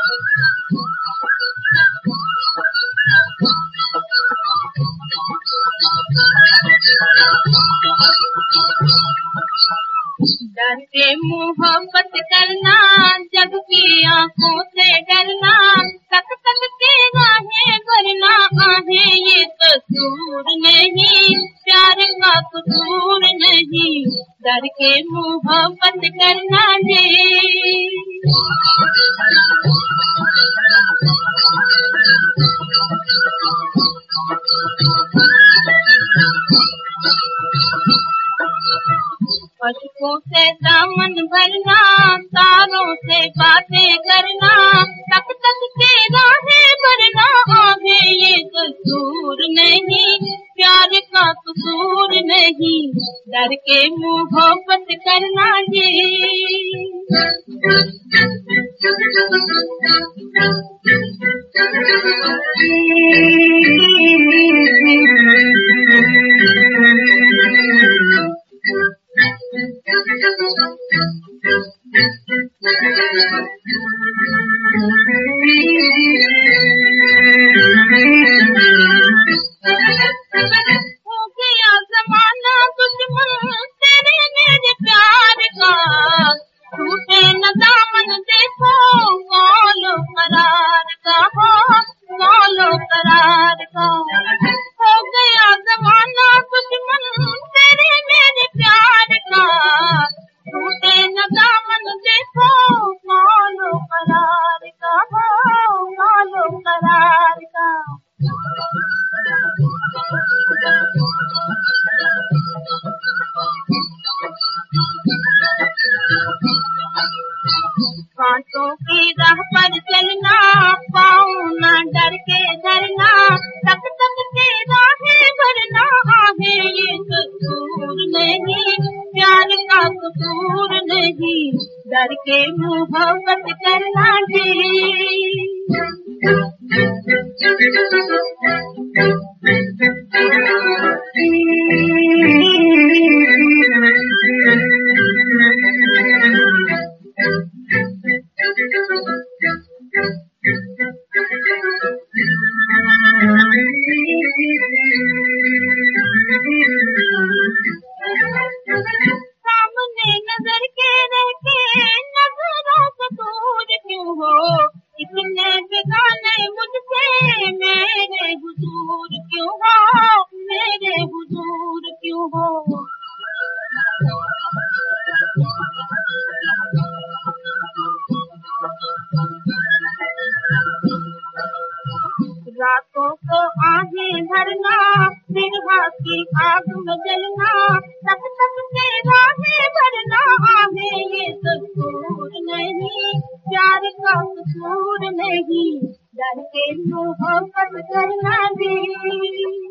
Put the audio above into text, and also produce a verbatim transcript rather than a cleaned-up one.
डर के मोहब्बत करना, जग की आंखों से डरना, तक तक के राहें भरना, आहे ये कसूर नहीं, प्यार का कसूर नहीं, डर के मोहब्बत करना जी। अशकों से दामन भरना, तारों से बातें करना, तक तक के राहें भरना, आहे ये कसूर नहीं, प्यार का कसूर नहीं, डर के मोहब्बत करना जी। हो गया ज़माना दुश्मन तेरे मेरे प्यार का, टूटे न दामन देखो कौलो करार का, हो कौलो करार का। हो गया ज़माना दुश्मन तेरे मेरे प्यार का, टूटे न दामन देखो कौलो करार का, हो कौलो करार का। कांटों की राह पर चलना, पाँव न डर के धरना, तक तक के राहें भरना, आहे ये कसूर नहीं, प्यार का कसूर नहीं, डर के मोहब्बत करना जी। सामने नजर के रह के नजरों को दूर क्यों हो, इतने बेगाने मुझसे मेरे हुजूर क्यों हो, मेरे हुजूर क्यों हो। रातों को आहें भरना, बिरहा की आग में जलना, तक तक के राहें भरना, आहे ये कसूर नहीं, प्यार का कसूर नहीं, डर के मोहब्बत करना जी।